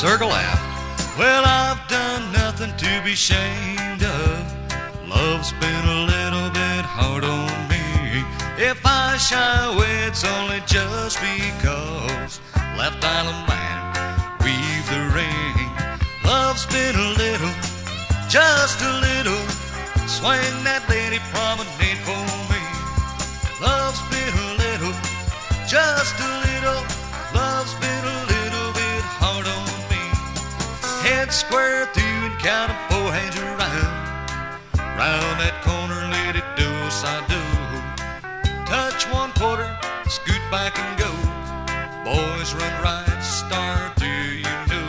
circle laugh. Well, I've done nothing to be ashamed of. Love's been a little bit hard on me. If I shy away, it's only just because left island man weave the ring. Love's been a little, just a little, swing that lady promenade for me. Love's been a little, just a little, love's been a little bit hard on me. Head square through and count 'em 4 hands around. Round that corner, lady, do-si-do. Touch 1/4, scoot back and go. Boys run right, start through, you know.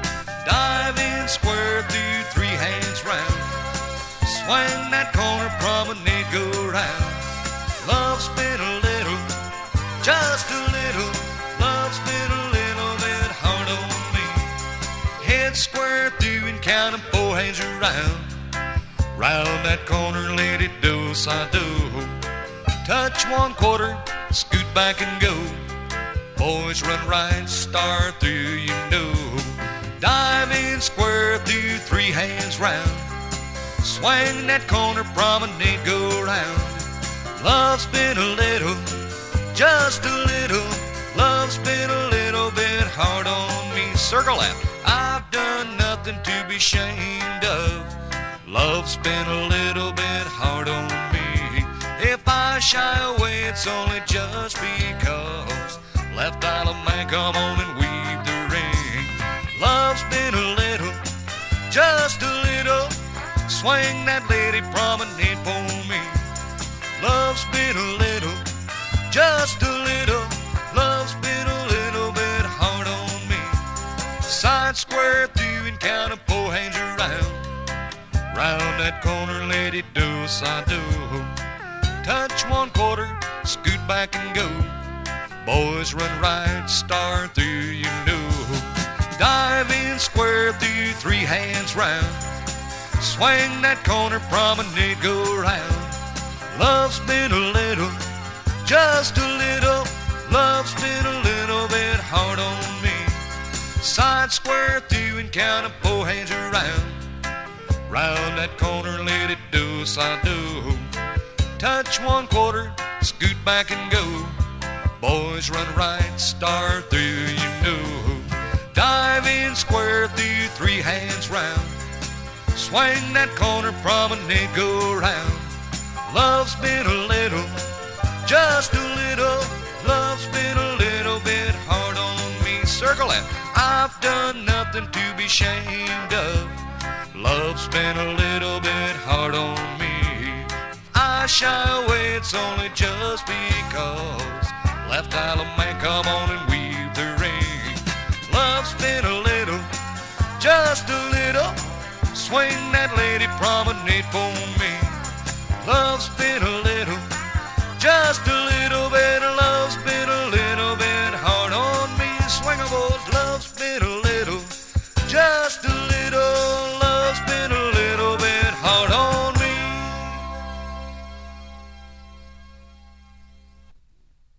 Dive in square through, 3 hands round. Swing that corner, promenade, go round. Love's been a little, just a little, love's been a little bit hard on me. Head square through and count 'em 4 hands around. Round that corner, lady, do-si-do. Touch 1/4, scoot back and go. Boys run right, start through, you know. Dive in square through, 3 hands round. Swing that corner, promenade, go round. Love's been a little, just a little, love's been a little bit hard on me. Circle laugh. I've done nothing to be ashamed of. Love's been a little bit hard on me. If I shy away, it's only just because left island man come on and weave the ring. Love's been a little, just a little, swing that lady promenade for me. Love's been a little, just a little, love's been a little bit hard on me. Side square through and count 'em 4 hands around. Round that corner, lady, do-si-do. Touch 1/4, scoot back and go. Boys run right, start through, you know. Dive in square through, 3 hands round. Swing that corner, promenade, go round. Love's been a little, just a little, love's been a little bit hard on me. Side square through and count 'em 4 hands around. Round that corner, lady, do-si-do. Touch 1/4, scoot back and go. Boys run right, start through, you know. Dive in square through, 3 hands round. Swing that corner, promenade, go round. Love's been a little, just a little, love's been a little bit hard on me. Circle it. I've done nothing to be ashamed of. Love's been a little bit hard on me. I shy away, it's only just because left island man come on and weave the ring. Love's been a little, just a little, swing that lady promenade for me. Love's been a little, just a little bit, love's been a little bit hard on me. Swing 'em, boys, love's been a